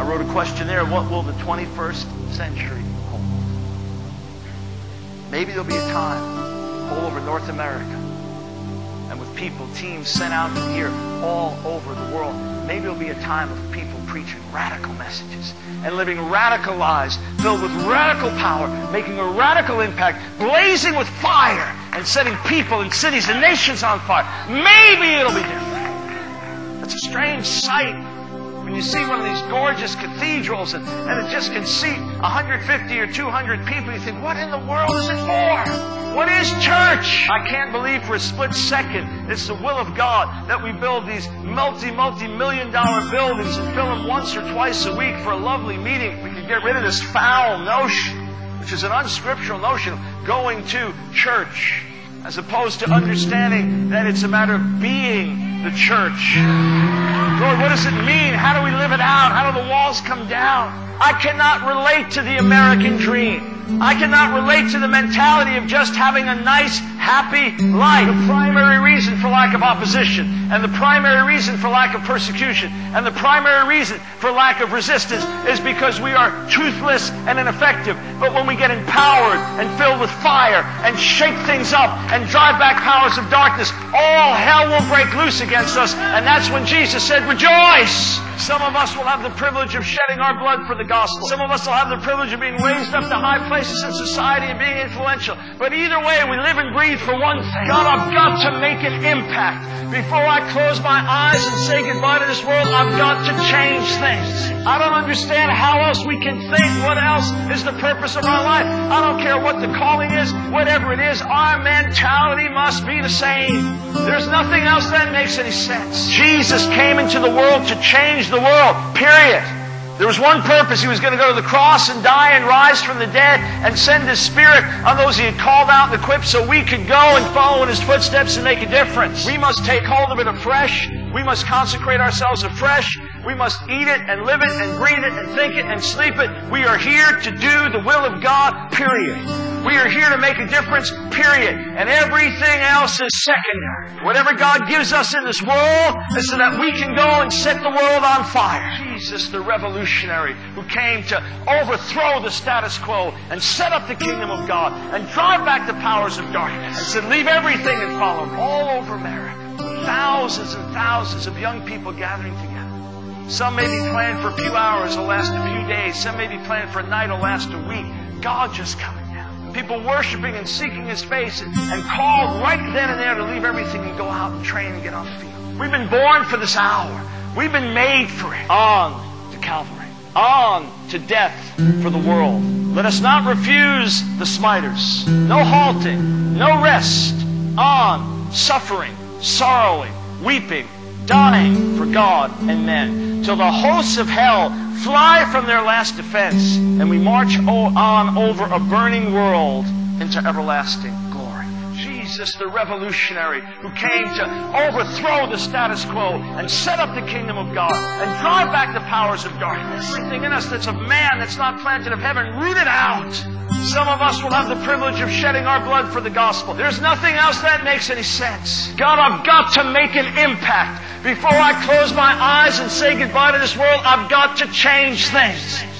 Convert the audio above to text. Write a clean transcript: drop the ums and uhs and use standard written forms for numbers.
wrote a questionnaire, what will the 21st century hold? Maybe there'll be a time all over North America, and with people, teams sent out from here all over the world, maybe there'll be a time of people preaching radical messages and living radical lives filled with radical power, making a radical impact, blazing with fire and setting people and cities and nations on fire. Maybe it'll be different. It's a strange sight when you see one of these gorgeous cathedrals and it just can seat 150 or 200 people. You think, what in the world is it for? What is church? I can't believe for a split second it's the will of God that we build these multi-million-dollar buildings and fill them once or twice a week for a lovely meeting. We can get rid of this foul notion, which is an unscriptural notion of going to church, as opposed to understanding that it's a matter of being the church. Lord, what does it mean? How do we live it out? How do the walls come down? I cannot relate to the American dream. I cannot relate to the mentality of just having a nice, happy life. The primary reason for lack of opposition, and the primary reason for lack of persecution, and the primary reason for lack of resistance is because we are toothless and ineffective. But when we get empowered and filled with fire and shake things up and drive back powers of darkness, all hell will break loose against us. And that's when Jesus said, rejoice! Some of us will have the privilege of shedding our blood for the gospel. Some of us will have the privilege of being raised up to high places in society and being influential. But either way, we live and breathe for one thing. God, I've got to make an impact. Before I close my eyes and say goodbye to this world, I've got to change things. I don't understand how else we can think. What else is the purpose of our life? I don't care what the calling is, whatever it is, our mentality must be the same. There's nothing else that makes any sense. Jesus came into the world to change the world, period. There was one purpose. He was going to go to the cross and die and rise from the dead and send His Spirit on those He had called out and equipped so we could go and follow in His footsteps and make a difference. We must take hold of it afresh. We must consecrate ourselves afresh. We must eat it and live it and breathe it and think it and sleep it. We are here to do the will of God, period. We are here to make a difference, period. And everything else is secondary. Whatever God gives us in this world is so that we can go and set the world on fire. Jesus, the revolutionary who came to overthrow the status quo and set up the kingdom of God and drive back the powers of darkness, and said, leave everything and follow me. All over America, thousands and thousands of young people gathering together. Some may be planned for a few hours, will last a few days. Some may be planned for a night, will last a week. God just coming down. People worshiping and seeking His face and called right then and there to leave everything and go out and train and get on the field. We've been born for this hour. We've been made for it. On to Calvary. On to death for the world. Let us not refuse the smiters. No halting. No rest. On, suffering, sorrowing, weeping, dying for God and men, till the hosts of hell fly from their last defense, and we march on over a burning world into everlasting glory. Jesus, the revolutionary who came to overthrow the status quo and set up the kingdom of God and drive back the powers of darkness. Everything in us that's of man, that's not planted of heaven, root it out. Some of us will have the privilege of shedding our blood for the gospel. There's nothing else that makes any sense. God, I've got to make an impact. Before I close my eyes and say goodbye to this world, I've got to change things.